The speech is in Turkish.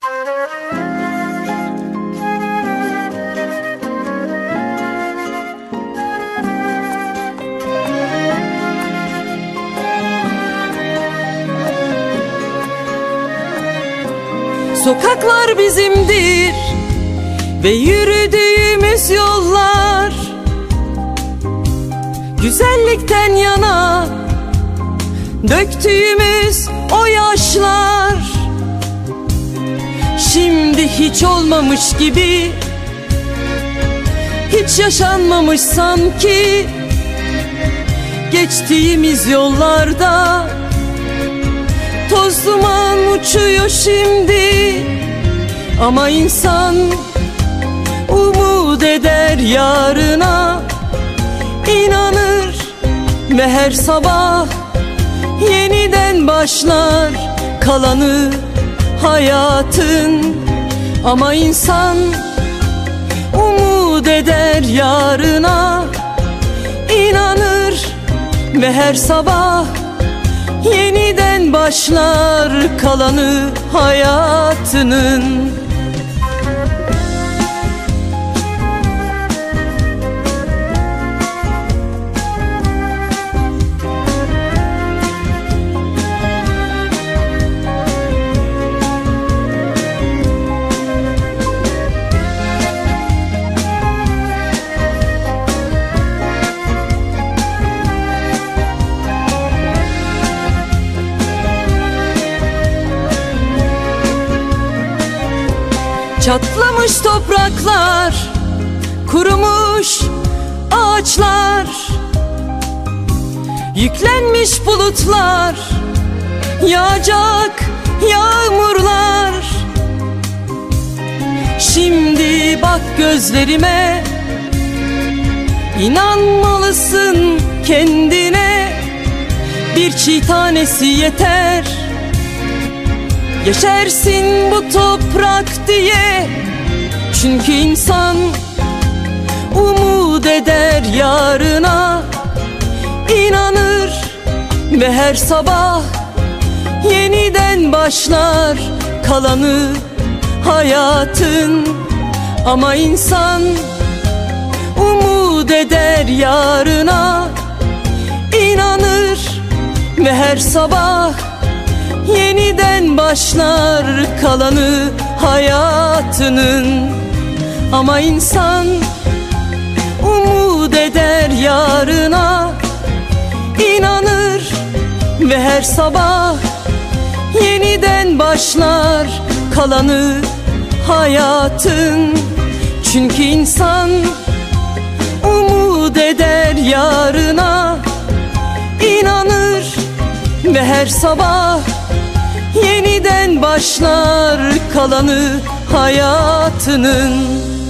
Sokaklar bizimdir ve yürüdüğümüz yollar güzellikten yana döktüğümüz o yaşlar. Şimdi hiç olmamış gibi, hiç yaşanmamış sanki geçtiğimiz yollarda. Toz duman uçuyor şimdi, ama insan umut eder yarına, inanır ve her sabah yeniden başlar kalanı hayatın. Ama insan umut eder yarına, inanır ve her sabah yeniden başlar kalanı hayatının. Çatlamış topraklar, kurumuş ağaçlar, yüklenmiş bulutlar, yağacak yağmurlar. Şimdi bak gözlerime, inanmalısın kendine. Bir çiğ tanesi yeter, yeşersin bu toprak diye. Çünkü insan umut eder yarına, inanır ve her sabah yeniden başlar kalanı hayatın. Ama insan umut eder yarına, inanır ve her sabah yeniden başlar kalanı hayatının. Ama insan umut eder yarına, inanır ve her sabah yeniden başlar kalanı hayatın. Çünkü insan umut eder yarına, inanır ve her sabah yeniden başlar kalanı hayatının.